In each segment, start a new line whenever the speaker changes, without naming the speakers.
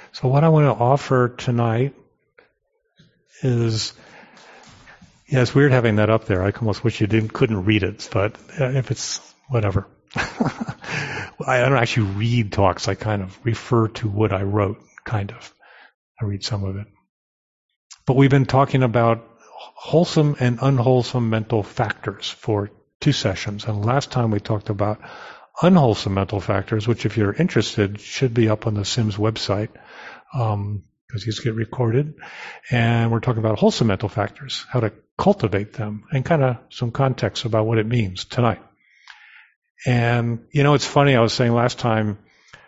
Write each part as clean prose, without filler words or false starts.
So what I want to offer tonight is, yeah, it's weird having that up there. I almost wish you couldn't read it, but if it's whatever. I don't actually read talks. I kind of refer to what I wrote, kind of. I read some of it. But we've been talking about wholesome and unwholesome mental factors for 2 sessions. And last time we talked about unwholesome mental factors, which if you're interested should be up on the Sims website, because these get recorded. And we're talking about wholesome mental factors, how to cultivate them, and kind of some context about what it means tonight. And, it's funny, I was saying last time,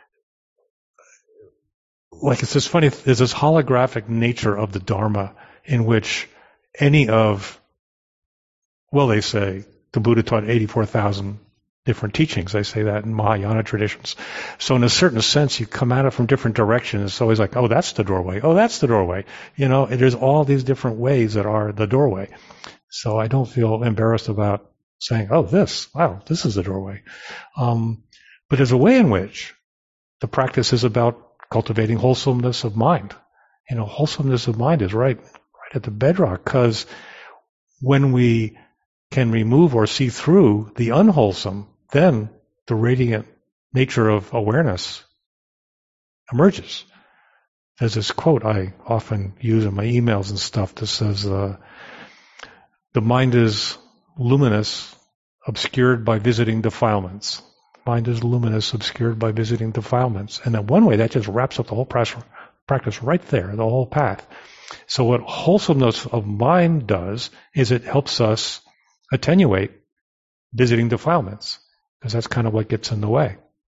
like it's this funny, there's this holographic nature of the Dharma in which any of, well, they say the Buddha taught 84,000 different teachings. They say that in Mahayana traditions. So in a certain sense, you come at it from different directions. It's always like, oh, that's the doorway. Oh, that's the doorway. There's all these different ways that are the doorway. So I don't feel embarrassed about saying, oh, this is the doorway. But there's a way in which the practice is about cultivating wholesomeness of mind. Wholesomeness of mind is right at the bedrock, because when we can remove or see through the unwholesome, then the radiant nature of awareness emerges. There's this quote I often use in my emails and stuff that says, the mind is luminous, obscured by visiting defilements. Mind is luminous, obscured by visiting defilements. And in one way, that just wraps up the whole practice right there, the whole path. So what wholesomeness of mind does is it helps us attenuate visiting defilements, because that's kind of what gets in the way.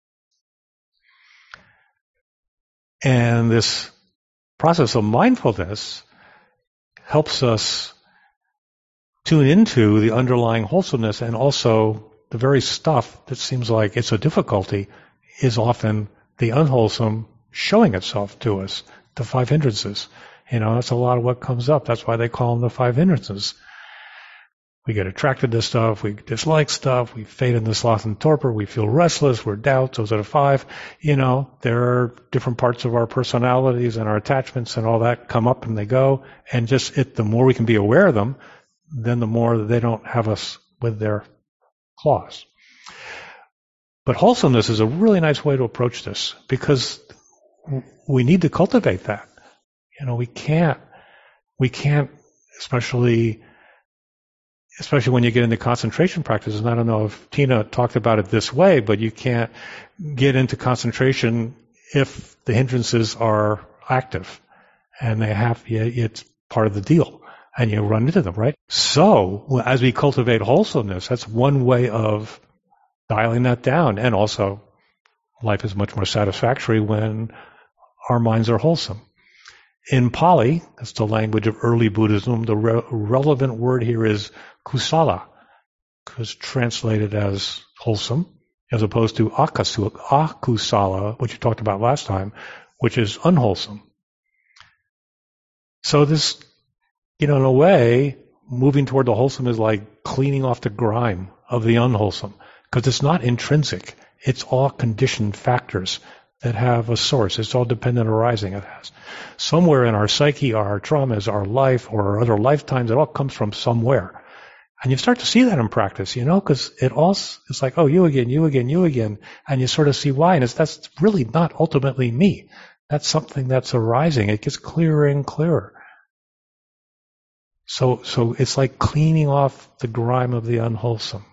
And this process of mindfulness helps us tune into the underlying wholesomeness, and also the very stuff that seems like it's a difficulty is often the unwholesome showing itself to us, the 5 hindrances. That's a lot of what comes up. That's why they call them the 5 hindrances. We get attracted to stuff, we dislike stuff, we fade into sloth and torpor, we feel restless, we're doubts, those are the 5. There are different parts of our personalities and our attachments and all that come up and they go, and the more we can be aware of them, then the more they don't have us with their claws. But wholesomeness is a really nice way to approach this, because we need to cultivate that. We can't, especially when you get into concentration practices, and I don't know if Tina talked about it this way, but you can't get into concentration if the hindrances are active, and it's part of the deal, and you run into them, right? So, as we cultivate wholesomeness, that's one way of dialing that down, and also life is much more satisfactory when our minds are wholesome. In Pali, that's the language of early Buddhism, the relevant word here is kusala, because translated as wholesome, as opposed to akusala, which you talked about last time, which is unwholesome. So this, in a way, moving toward the wholesome is like cleaning off the grime of the unwholesome, because it's not intrinsic. It's all conditioned factors that have a source. It's all dependent arising. It has somewhere in our psyche, our traumas, our life, or our other lifetimes, it all comes from somewhere. And you start to see that in practice, because it's like, oh, you again, and you sort of see why, and that's really not ultimately me. That's something that's arising. It gets clearer and clearer. So it's like cleaning off the grime of the unwholesome.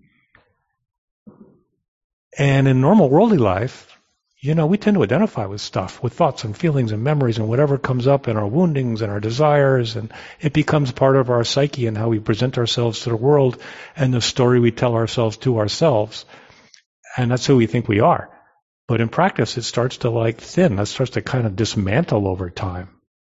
And in normal worldly life, we tend to identify with stuff, with thoughts and feelings and memories and whatever comes up in our woundings and our desires, and it becomes part of our psyche and how we present ourselves to the world and the story we tell ourselves to ourselves. And that's who we think we are. But in practice, it starts to thin. It starts to kind of dismantle over time.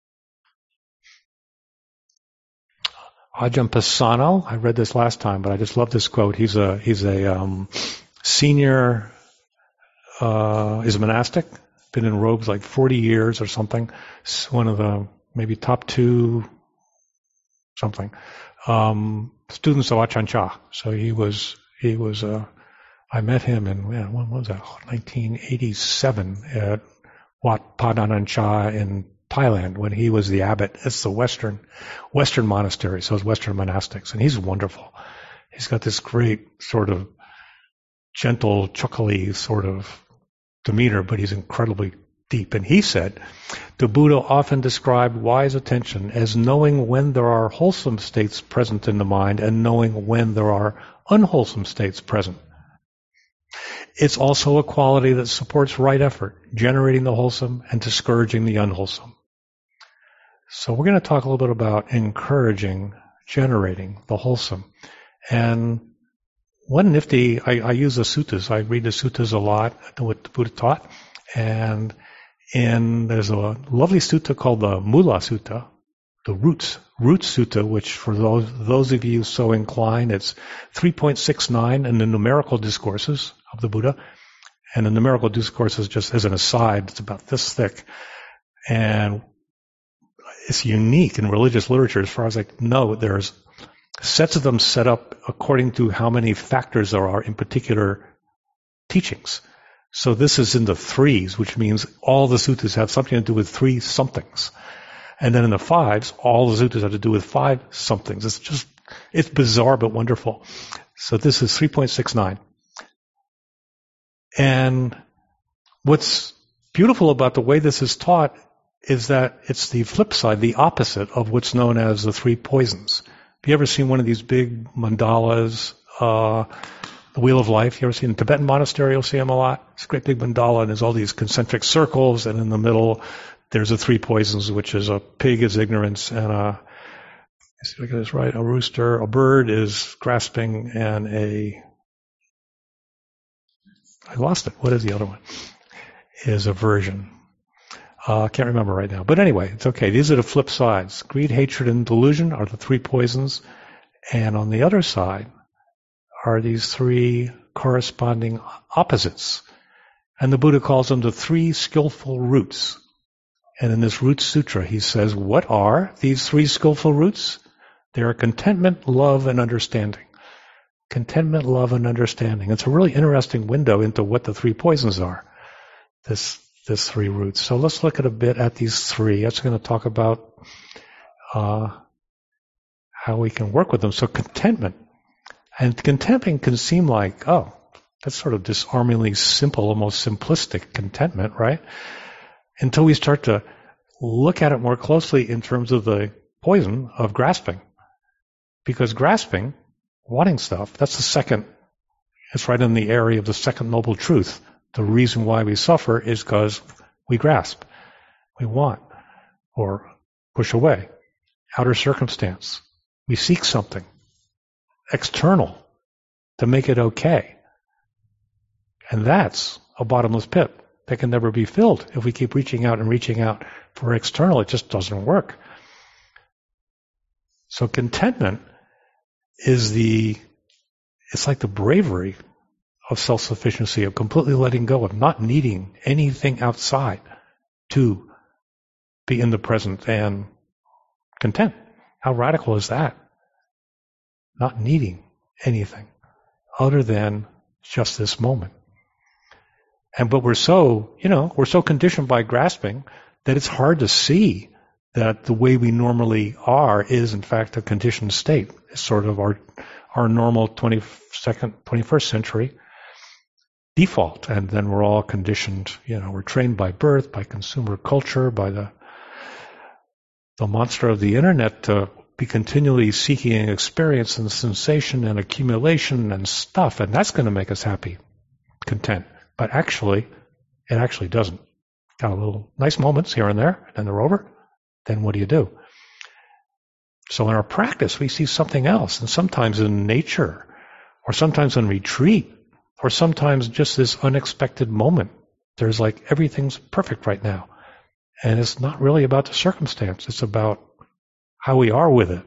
Ajahn Paisano, I read this last time, but I just love this quote. He's a senior, is a monastic, been in robes 40 years or something. One of the maybe top 2 something students of Ajahn Chah. So he was. I met him in when was that? 1987 at Wat Padanancha in Thailand when he was the abbot. It's the Western monastery, so it's Western monastics, and he's wonderful. He's got this great sort of gentle, chuckly sort of demeanor, but he's incredibly deep. And he said, the Buddha often described wise attention as knowing when there are wholesome states present in the mind and knowing when there are unwholesome states present. It's also a quality that supports right effort, generating the wholesome and discouraging the unwholesome. So we're going to talk a little bit about encouraging, generating the wholesome. And one nifty, I use the suttas. I read the suttas a lot, what the Buddha taught. And there's a lovely sutta called the Mula Sutta, the Roots Sutta, which for those of you so inclined, it's 3.69 in the numerical discourses of the Buddha. And the numerical discourses, just as an aside, it's about this thick. And it's unique in religious literature as far as I know. There's sets of them set up according to how many factors there are in particular teachings. So this is in the threes, which means all the suttas have something to do with three somethings. And then in the fives, all the suttas have to do with five somethings. It's bizarre but wonderful. So this is 3.69. And what's beautiful about the way this is taught is that it's the flip side, the opposite of what's known as the three poisons. Have you ever seen one of these big mandalas, the Wheel of Life? You ever seen a Tibetan monastery? You'll see them a lot. It's a great big mandala, and there's all these concentric circles, and in the middle, there's the three poisons, which is a pig is ignorance, and let's see if I get this right, a rooster, a bird is grasping, and I lost it. What is the other one? Is aversion. Can't remember right now. But anyway, it's okay. These are the flip sides. Greed, hatred, and delusion are the three poisons. And on the other side are these three corresponding opposites. And the Buddha calls them the three skillful roots. And in this Root Sutra, he says, what are these three skillful roots? They are contentment, love, and understanding. Contentment, love, and understanding. It's a really interesting window into what the three poisons are. This three roots. So let's look at a bit at these three. That's going to talk about how we can work with them. So contentment. And contentment can seem like, oh, that's sort of disarmingly simple, almost simplistic contentment, right? Until we start to look at it more closely in terms of the poison of grasping. Because grasping, wanting stuff, that's the second, it's right in the area of the second noble truth. The reason why we suffer is because we grasp, we want, or push away. Outer circumstance. We seek something external to make it okay. And that's a bottomless pit that can never be filled. If we keep reaching out for external, it just doesn't work. So contentment is it's like the bravery of self-sufficiency, of completely letting go, of not needing anything outside to be in the present and content. How radical is that? Not needing anything other than just this moment. But we're so conditioned by grasping that it's hard to see that the way we normally are is in fact a conditioned state. It's sort of our normal 21st century default, and then we're all conditioned, we're trained by birth, by consumer culture, by the monster of the internet to be continually seeking experience and sensation and accumulation and stuff, and that's going to make us happy, content. But actually, it actually doesn't. Got a little nice moments here and there, and then they're over. Then what do you do? So in our practice, we see something else, and sometimes in nature, or sometimes in retreat, or sometimes just this unexpected moment. There's like everything's perfect right now. And it's not really about the circumstance. It's about how we are with it.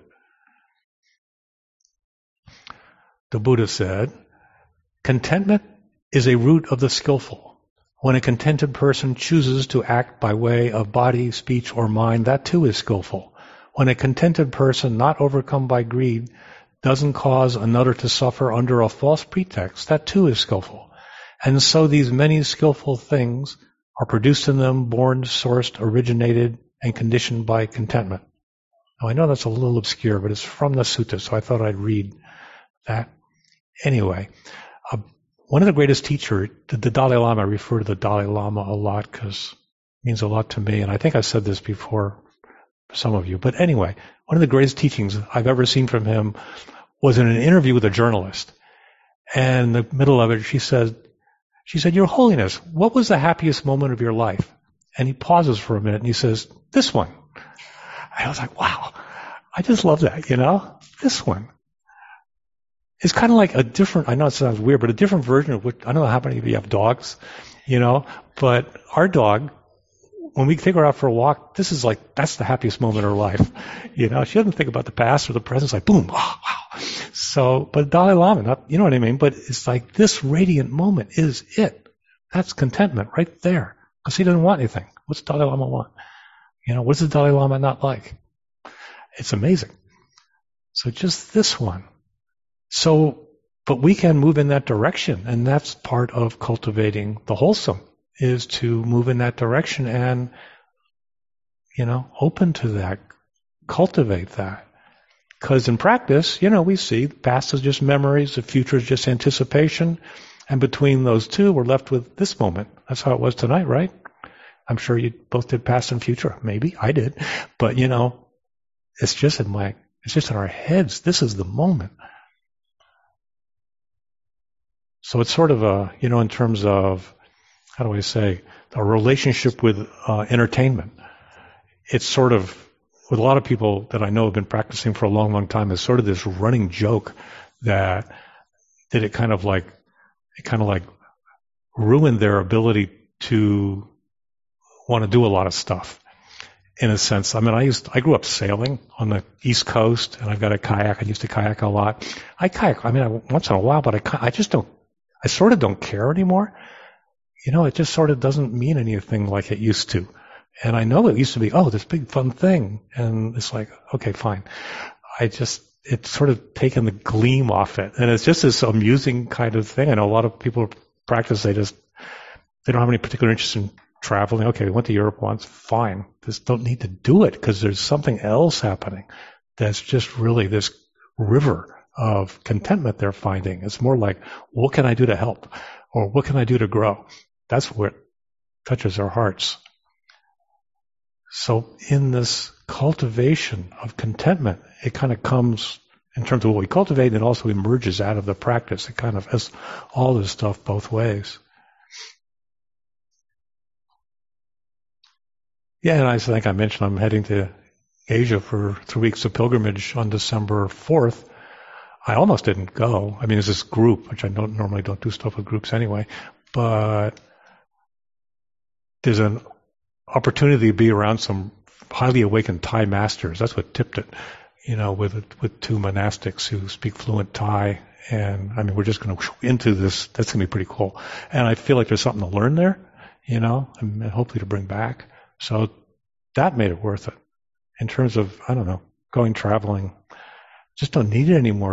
The Buddha said, contentment is a root of the skillful. When a contented person chooses to act by way of body, speech, or mind, that too is skillful. When a contented person, not overcome by greed, doesn't cause another to suffer under a false pretext, that too is skillful. And so these many skillful things are produced in them, born, sourced, originated, and conditioned by contentment. Now, I know that's a little obscure, but it's from the sutta, so I thought I'd read that. Anyway, one of the greatest teachers, the Dalai Lama, I refer to the Dalai Lama a lot because it means a lot to me, and I think I said this before for some of you. But anyway, one of the greatest teachings I've ever seen from him was in an interview with a journalist. And in the middle of it, she said, Your Holiness, what was the happiest moment of your life? And he pauses for a minute and he says, this one. And I was like, wow, I just love that, this one. It's kind of like a different, I know it sounds weird, but a different version of what, I don't know how many of you have dogs, but our dog, when we take her out for a walk, that's the happiest moment of her life. She doesn't think about the past or the present. It's like, boom, wow. So, but Dalai Lama, you know what I mean? But it's like this radiant moment is it. That's contentment right there. Because he doesn't want anything. What's Dalai Lama want? What's the Dalai Lama not like? It's amazing. So just this one. So, but we can move in that direction. And that's part of cultivating the wholesome, is to move in that direction and, open to that, cultivate that. Because in practice, we see the past is just memories, the future is just anticipation, and between those two, we're left with this moment. That's how it was tonight, right? I'm sure you both did past and future. Maybe I did, but it's just in our heads. This is the moment. So it's sort of in terms of, how do I say, a relationship with entertainment. It's sort of, with a lot of people that I know have been practicing for a long, long time, is sort of this running joke that it kind of like ruined their ability to want to do a lot of stuff. In a sense, I mean, I grew up sailing on the East Coast, and I've got a kayak. I used to kayak a lot. I kayak, once in a while, but I sort of don't care anymore. It just sort of doesn't mean anything like it used to. And I know it used to be, this big fun thing. And it's like, okay, fine. It's sort of taken the gleam off it. And it's just this amusing kind of thing. I know a lot of people practice, they don't have any particular interest in traveling. Okay, we went to Europe once, fine. Just don't need to do it because there's something else happening that's just really this river of contentment they're finding. It's more like, what can I do to help? Or what can I do to grow? That's what touches their hearts. So in this cultivation of contentment, it kind of comes in terms of what we cultivate, and it also emerges out of the practice. It kind of has all this stuff both ways. Yeah, and I think I mentioned I'm heading to Asia for 3 weeks of pilgrimage on December 4th. I almost didn't go. I mean, there's this group, which I normally don't do stuff with groups anyway, but there's an opportunity to be around some highly awakened Thai masters. That's what tipped it, with two monastics who speak fluent Thai. And I mean, we're just going to into this. That's going to be pretty cool. And I feel like there's something to learn there, and hopefully to bring back. So that made it worth it. In terms of, I don't know, going traveling, just don't need it anymore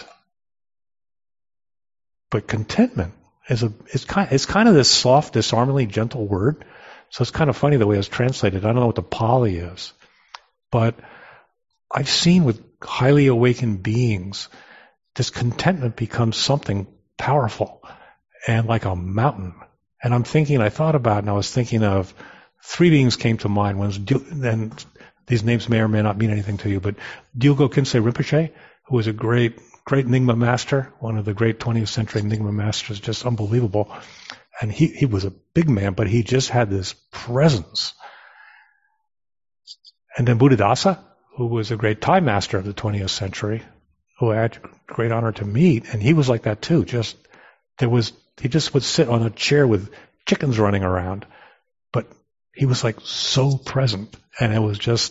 but contentment it's kind of this soft, disarmingly gentle word. So it's kind of funny the way it's translated. I don't know what the Pali is, but I've seen with highly awakened beings, this contentment becomes something powerful and like a mountain. And I thought about it, and I was thinking of 3 beings came to mind. One was, and these names may or may not mean anything to you, but Dilgo Khyentse Rinpoche, who was a great Nyingma master, one of the great 20th century Nyingma masters, just unbelievable. And he was a big man, but he just had this presence. And then Buddhadasa, who was a great Thai master of the 20th century, who I had great honor to meet, and he was like that too. He just would sit on a chair with chickens running around, but he was like so present, and it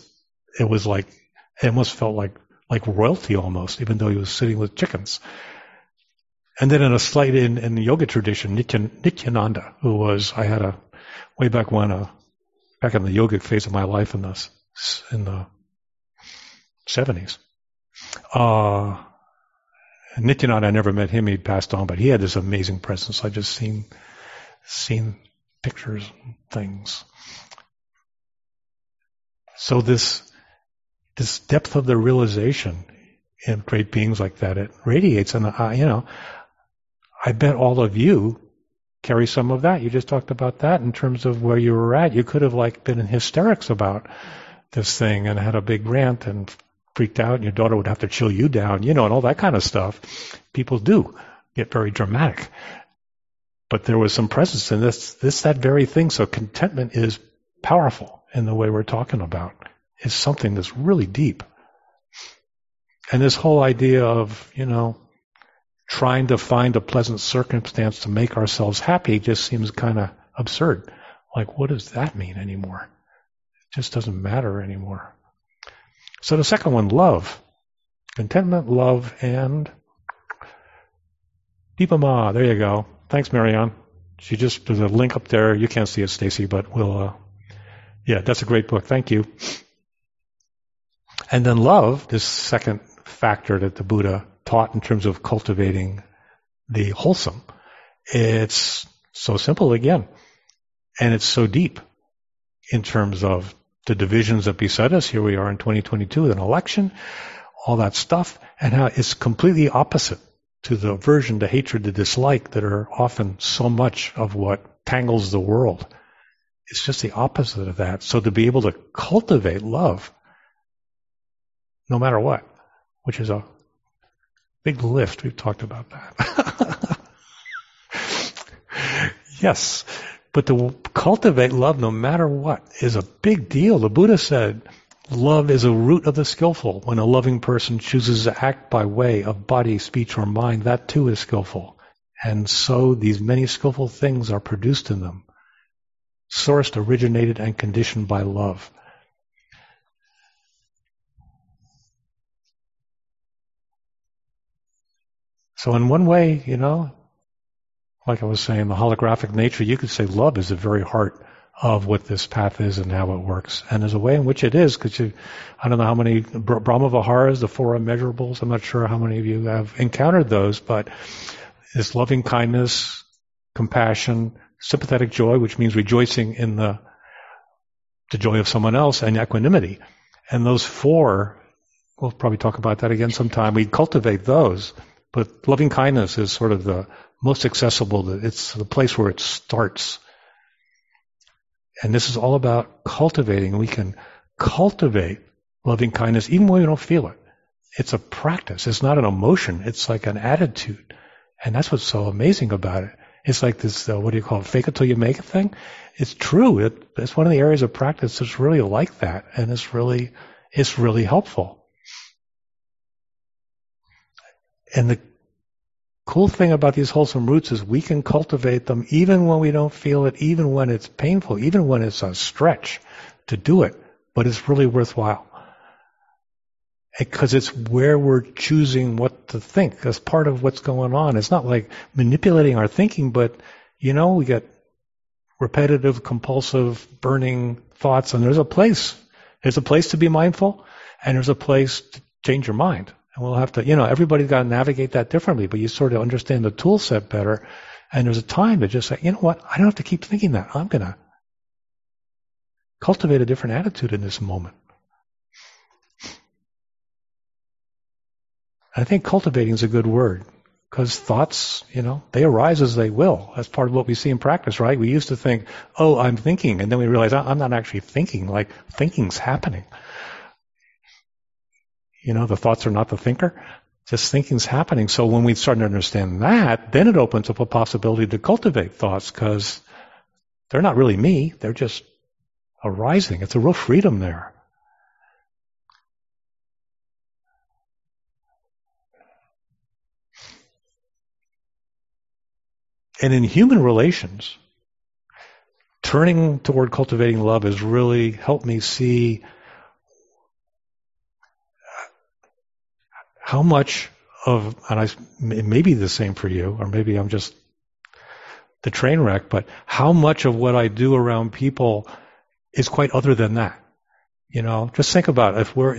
almost felt like royalty almost, even though he was sitting with chickens. And then in the yoga tradition, Nityananda, who was, I had way back when, back in the yogic phase of my life in the 70s. Nityananda, I never met him, he'd passed on, but he had this amazing presence. I just seen pictures, and things. So this depth of the realization in great beings like that, it radiates. And, I bet all of you carry some of that. You just talked about that in terms of where you were at. You could have been in hysterics about this thing and had a big rant and freaked out, and your daughter would have to chill you down, and all that kind of stuff. People do get very dramatic. But there was some presence in that very thing. So contentment is powerful in the way we're talking about. It's something that's really deep. And this whole idea of, trying to find a pleasant circumstance to make ourselves happy just seems kind of absurd. What does that mean anymore? It just doesn't matter anymore. So the second one, love. Contentment, love, and Deepama. There you go. Thanks, Marianne. There's a link up there. You can't see it, Stacy, but that's a great book. Thank you. And then love, this second factor that the Buddha taught in terms of cultivating the wholesome. It's so simple again. And it's so deep in terms of the divisions that beset us. Here we are in 2022 with an election, all that stuff, and how it's completely opposite to the aversion, the hatred, the dislike that are often so much of what tangles the world. It's just the opposite of that. So to be able to cultivate love, no matter what, which is a big lift. We've talked about that. Yes, but to cultivate love no matter what is a big deal. The Buddha said, love is a root of the skillful. When a loving person chooses to act by way of body, speech, or mind, that too is skillful. And so these many skillful things are produced in them, sourced, originated, and conditioned by love. So in one way, like I was saying, the holographic nature, you could say love is the very heart of what this path is and how it works. And there's a way in which it is, because I don't know how many Brahma Viharas, the four immeasurables, I'm not sure how many of you have encountered those, but this loving kindness, compassion, sympathetic joy, which means rejoicing in the joy of someone else, and equanimity. And those four, we'll probably talk about that again sometime, we cultivate those. But loving kindness is sort of the most accessible. It's the place where it starts. And this is all about cultivating. We can cultivate loving kindness even when we don't feel it. It's a practice. It's not an emotion. It's like an attitude. And that's what's so amazing about it. It's like this, fake it till you make it thing. It's true. It's one of the areas of practice that's really like that. And it's really helpful. And the cool thing about these wholesome roots is we can cultivate them even when we don't feel it, even when it's painful, even when it's a stretch to do it, but it's really worthwhile. Because it's where we're choosing what to think. That's part of what's going on. It's not like manipulating our thinking, but, we get repetitive, compulsive, burning thoughts, and there's a place. There's a place to be mindful, and there's a place to change your mind. And we'll have to, everybody's got to navigate that differently, but you sort of understand the tool set better. And there's a time to just say, you know what, I don't have to keep thinking that. I'm going to cultivate a different attitude in this moment. I think cultivating is a good word, because thoughts, they arise as they will. That's part of what we see in practice, right? We used to think, oh, I'm thinking, and then we realize I'm not actually thinking, thinking's happening. The thoughts are not the thinker. Just thinking's happening. So when we start to understand that, then it opens up a possibility to cultivate thoughts, because they're not really me. They're just arising. It's a real freedom there. And in human relations, turning toward cultivating love has really helped me see how much of, and it may be the same for you, or maybe I'm just the train wreck, but how much of what I do around people is quite other than that. Just think about it. If we're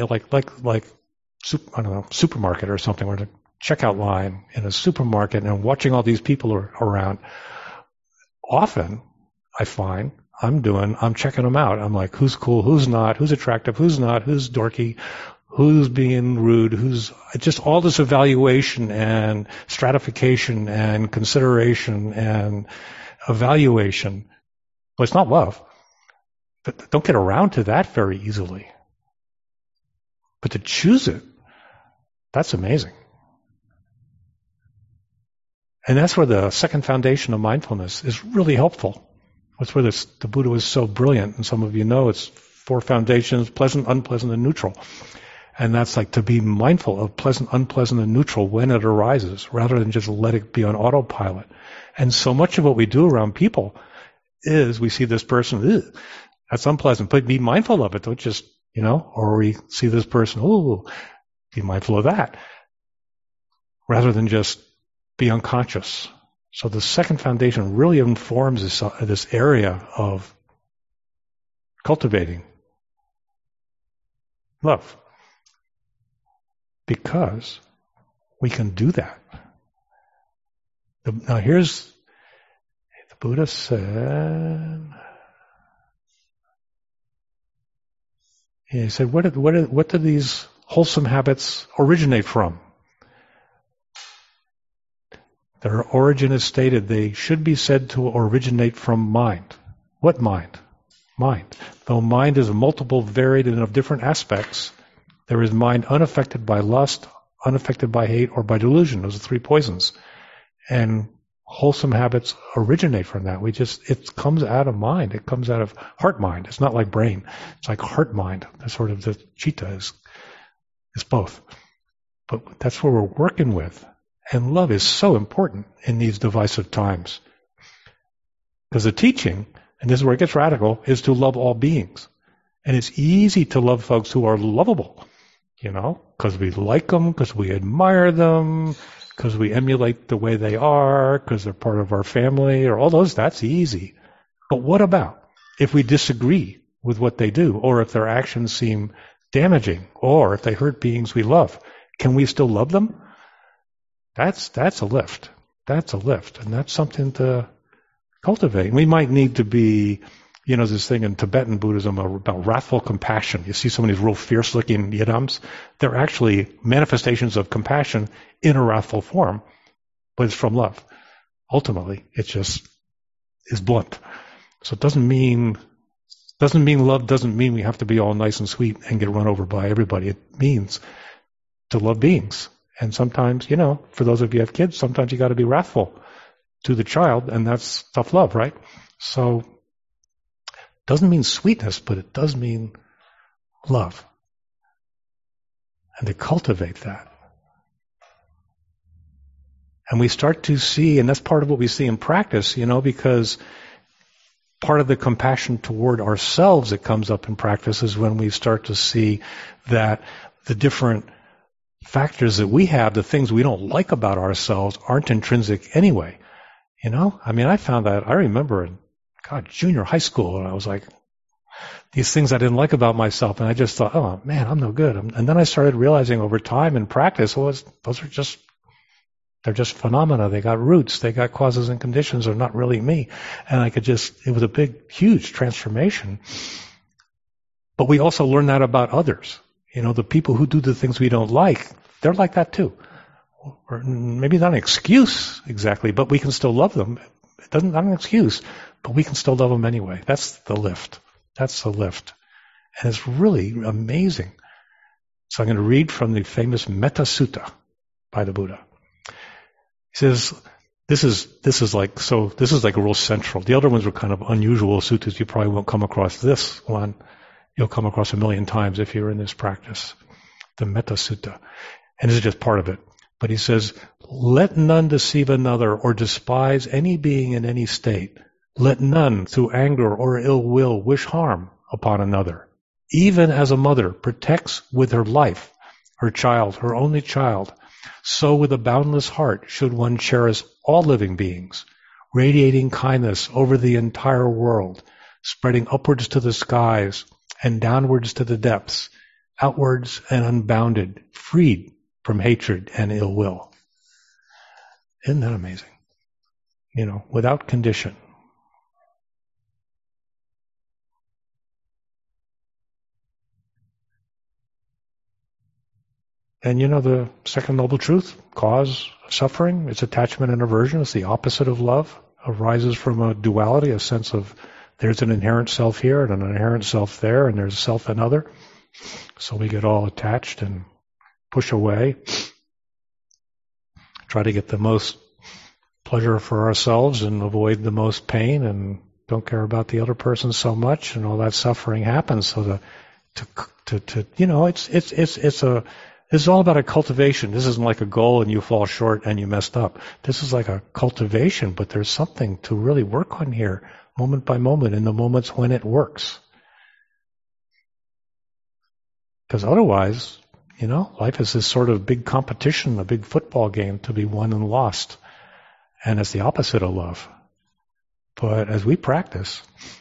supermarket or something, we're in a checkout line in a supermarket and watching all these people around. Often, I find I'm checking them out. I'm like, who's cool, who's not, who's attractive, who's not, who's dorky, who's being rude, who's just all this evaluation and stratification and consideration and evaluation. Well, it's not love. But don't get around to that very easily. But to choose it, that's amazing. And that's where the second foundation of mindfulness is really helpful. That's where the Buddha was so brilliant. And some of you know it's 4 foundations: pleasant, unpleasant, and neutral. And that's like to be mindful of pleasant, unpleasant, and neutral when it arises, rather than just let it be on autopilot. And so much of what we do around people is we see this person, that's unpleasant, but be mindful of it. Don't just, or we see this person, be mindful of that, rather than just be unconscious. So the second foundation really informs this area of cultivating love, because we can do that. Now here's, the Buddha said, he said, what do these wholesome habits originate from? Their origin is stated, they should be said to originate from mind. What mind? Mind. Though mind is multiple, varied, and of different aspects, there is mind unaffected by lust, unaffected by hate, or by delusion. Those are 3 poisons. And wholesome habits originate from that. It comes out of mind. It comes out of heart mind. It's not like brain. It's like heart mind. That's sort of the citta is both. But that's what we're working with. And love is so important in these divisive times. Because the teaching, and this is where it gets radical, is to love all beings. And it's easy to love folks who are lovable, because we like them, because we admire them, because we emulate the way they are, because they're part of our family, or all those, that's easy. But what about if we disagree with what they do, or if their actions seem damaging, or if they hurt beings we love? Can we still love them? That's a lift. That's a lift. And that's something to cultivate. We might need to be, this thing in Tibetan Buddhism about wrathful compassion. You see some of these real fierce-looking yidams. They're actually manifestations of compassion in a wrathful form, but it's from love. Ultimately, it just is blunt. So it doesn't mean love doesn't mean we have to be all nice and sweet and get run over by everybody. It means to love beings. And sometimes, for those of you who have kids, sometimes you got to be wrathful to the child, and that's tough love, right? So, doesn't mean sweetness, but it does mean love. And to cultivate that. And we start to see, and that's part of what we see in practice, because part of the compassion toward ourselves that comes up in practice is when we start to see that the different factors that we have, the things we don't like about ourselves, aren't intrinsic anyway. I found that, I remember in, junior high school, and I was like, these things I didn't like about myself, and I just thought, oh man, I'm no good. And then I started realizing over time in practice, those are just, they're just phenomena. They got roots, they got causes and conditions, they're not really me. And it was a big, huge transformation. But we also learn that about others. The people who do the things we don't like, they're like that too. Or maybe not an excuse exactly, but we can still love them. Not an excuse, but we can still love them anyway. That's the lift. That's the lift. And it's really amazing. So I'm going to read from the famous Metta Sutta by the Buddha. He says, this is like real central. The other ones were kind of unusual suttas. You probably won't come across this one. You'll come across 1,000,000 times if you're in this practice. The Metta Sutta. And this is just part of it. But he says, let none deceive another or despise any being in any state. Let none through anger or ill will wish harm upon another. Even as a mother protects with her life her child, her only child, so with a boundless heart should one cherish all living beings, radiating kindness over the entire world, spreading upwards to the skies and downwards to the depths, outwards and unbounded, freed from hatred and ill will. Isn't that amazing? Without condition. And the second noble truth, cause suffering, it's attachment and aversion. It's the opposite of love. Arises from a duality, a sense of there's an inherent self here and an inherent self there, and there's a self and other. So we get all attached and push away. Try to get the most pleasure for ourselves and avoid the most pain, and don't care about the other person so much, and all that suffering happens. So it's all about a cultivation. This isn't like a goal and you fall short and you messed up. This is like a cultivation, but there's something to really work on here, moment by moment, in the moments when it works. Because otherwise, life is this sort of big competition, a big football game to be won and lost. And it's the opposite of love. But as we practice,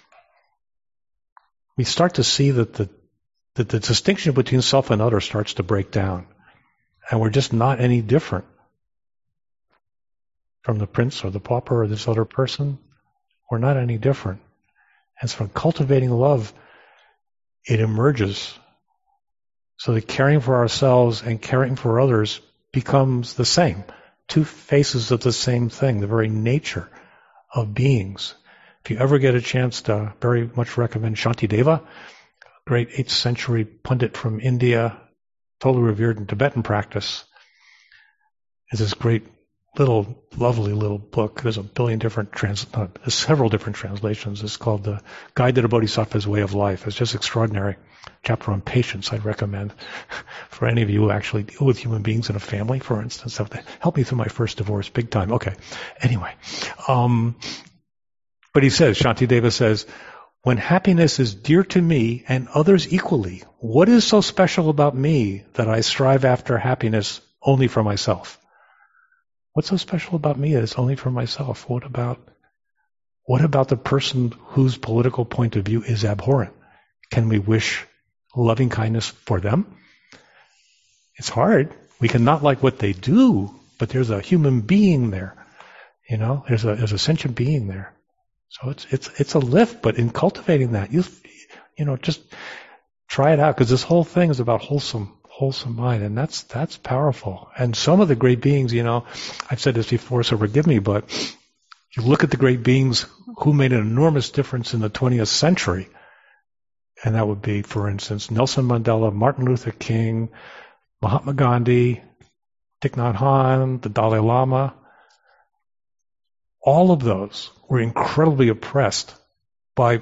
we start to see that the distinction between self and other starts to break down. And we're just not any different from the prince or the pauper or this other person. We're not any different. And so from cultivating love, it emerges. So that caring for ourselves and caring for others becomes the same. Two faces of the same thing, the very nature of beings. If you ever get a chance to, very much recommend Shantideva, great 8th century pundit from India, totally revered in Tibetan practice. It's this great lovely little book. There's there's several different translations. It's called The Guide to the Bodhisattva's Way of Life. It's just extraordinary. Chapter on patience I'd recommend for any of you who actually deal with human beings in a family, for instance. Help me through my first divorce, big time. Okay. Anyway. But Shantideva says, when happiness is dear to me and others equally, what is so special about me that I strive after happiness only for myself? What's so special about me that it's only for myself? What about the person whose political point of view is abhorrent? Can we wish loving kindness for them? It's hard. We can not like what they do, but there's a human being there. There's a sentient being there. So it's a lift, but in cultivating that, just try it out, because this whole thing is about wholesome mind, and that's powerful. And some of the great beings, I've said this before, so forgive me, but you look at the great beings who made an enormous difference in the 20th century, and that would be, for instance, Nelson Mandela, Martin Luther King, Mahatma Gandhi, Thich Nhat Hanh, the Dalai Lama. All of those were incredibly oppressed by,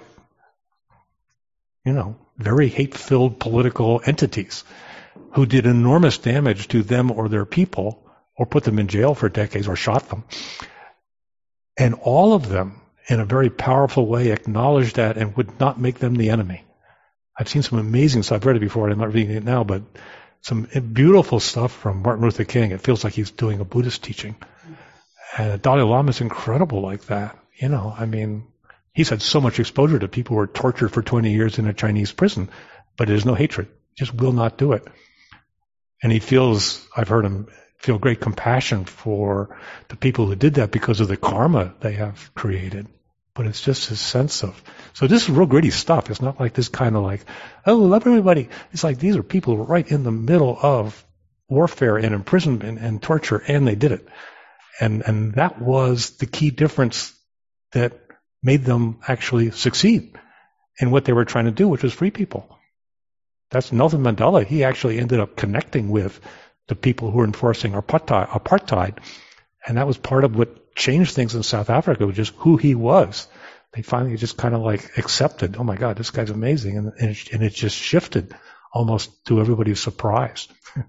very hate-filled political entities who did enormous damage to them or their people, or put them in jail for decades, or shot them. And all of them, in a very powerful way, acknowledged that and would not make them the enemy. I've seen some amazing stuff. I've read it before, I'm not reading it now, but some beautiful stuff from Martin Luther King. It feels like he's doing a Buddhist teaching. And Dalai Lama is incredible like that. He's had so much exposure to people who were tortured for 20 years in a Chinese prison, but there's no hatred. Just will not do it. And I've heard him feel great compassion for the people who did that because of the karma they have created. But it's just his sense of, so this is real gritty stuff. It's not like this kind of like, oh, love everybody. It's like these are people right in the middle of warfare and imprisonment and torture, and they did it. And that was the key difference that made them actually succeed in what they were trying to do, which was free people. That's Nelson Mandela. He actually ended up connecting with the people who were enforcing apartheid, and that was part of what changed things in South Africa, which is who he was. They finally just kind of like accepted, oh my God, this guy's amazing, and it just shifted almost to everybody's surprise.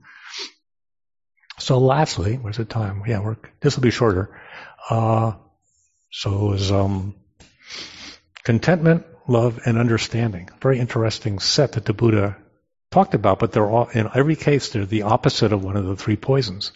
So lastly, where's the time? Yeah, this will be shorter. So it was contentment, love, and understanding. Very interesting set that the Buddha talked about, but they're all, in every case, they're the opposite of one of the three poisons.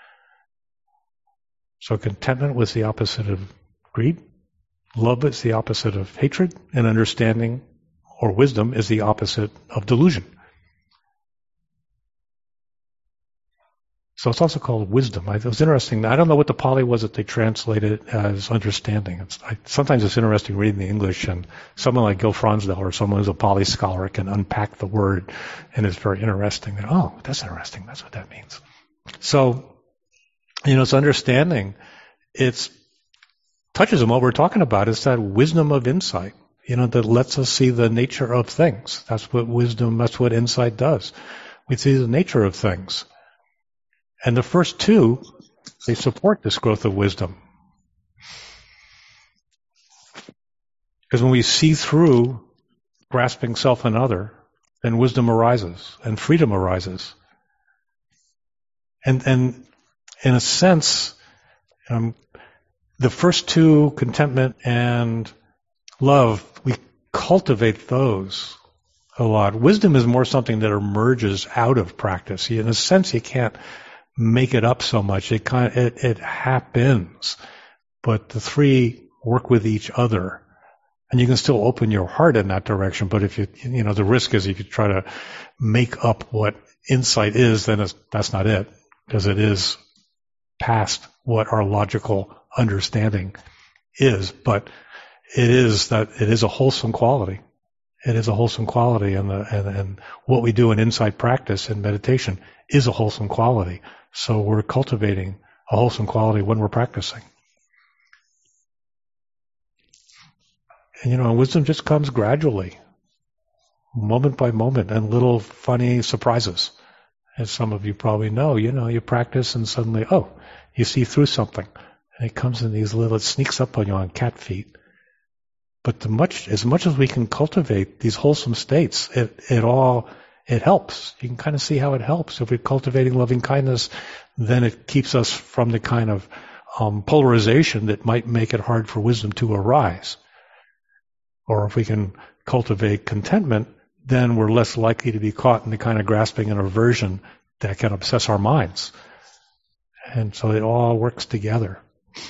So contentment was the opposite of greed, love is the opposite of hatred, and understanding or wisdom is the opposite of delusion. So it's also called wisdom. It was interesting. I don't know what the Pali was that they translated as understanding. Sometimes it's interesting reading the English, and someone like Gil Fronsdal or someone who's a Pali scholar can unpack the word, and it's very interesting. Oh, that's interesting. That's what that means. So, it's understanding. It touches on what we're talking about. It's that wisdom of insight, that lets us see the nature of things. That's what insight does. We see the nature of things. And the first two, they support this growth of wisdom. Because when we see through grasping self and other, then wisdom arises and freedom arises. And in a sense, the first two, contentment and love, we cultivate those a lot. Wisdom is more something that emerges out of practice. In a sense, you can't make it up so much. It happens. But the three work with each other. And you can still open your heart in that direction, but if the risk is you could try to make up what insight is, then that's not it. Because it is past what our logical understanding is. But it is a wholesome quality. It is a wholesome quality, and what we do in insight practice and meditation is a wholesome quality. So we're cultivating a wholesome quality when we're practicing. And wisdom just comes gradually, moment by moment, and little funny surprises. As some of you probably know, you practice and suddenly, you see through something. And it comes in it sneaks up on you on cat feet. But as much as we can cultivate these wholesome states, it helps. You can kind of see how it helps. If we're cultivating loving kindness, then it keeps us from the kind of polarization that might make it hard for wisdom to arise. Or if we can cultivate contentment, then we're less likely to be caught in the kind of grasping and aversion that can obsess our minds. And so it all works together.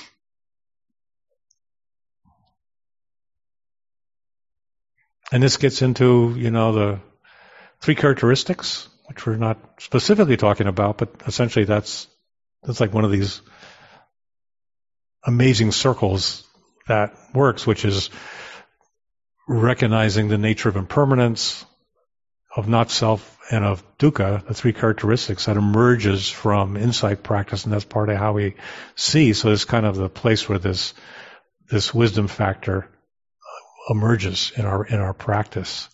And this gets into, the three characteristics, which we're not specifically talking about, but essentially that's like one of these amazing circles that works, which is recognizing the nature of impermanence, of not self, and of dukkha, the three characteristics that emerges from insight practice, and that's part of how we see. So it's kind of the place where this wisdom factor emerges in our practice.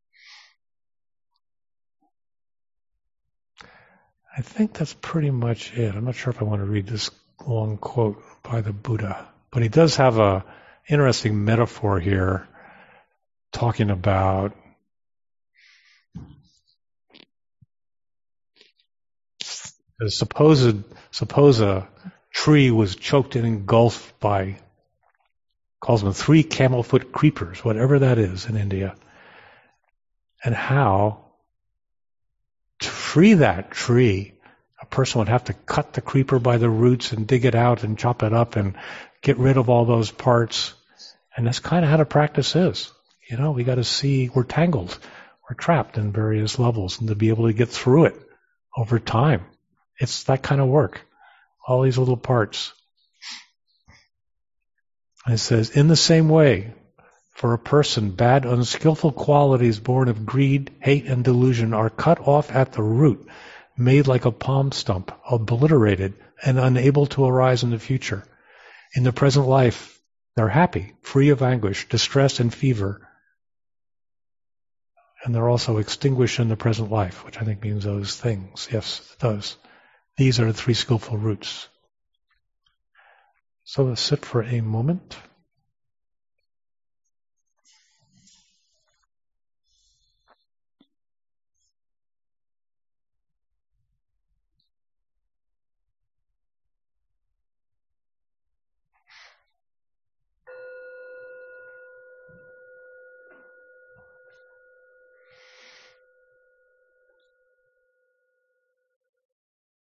I think that's pretty much it. I'm not sure if I want to read this long quote by the Buddha, but he does have a interesting metaphor here, talking about suppose a tree was choked and engulfed by, calls them 3 camel-foot creepers, whatever that is in India, and how to free that tree, a person would have to cut the creeper by the roots and dig it out and chop it up and get rid of all those parts. And that's kind of how the practice is. We got to see we're tangled, we're trapped in various levels, and to be able to get through it over time. It's that kind of work. All these little parts. And it says, in the same way, for a person, bad, unskillful qualities born of greed, hate, and delusion are cut off at the root, made like a palm stump, obliterated, and unable to arise in the future. In the present life, they're happy, free of anguish, distress, and fever. And they're also extinguished in the present life, which I think means those things. Yes, it does. These are the 3 skillful roots. So let's sit for a moment.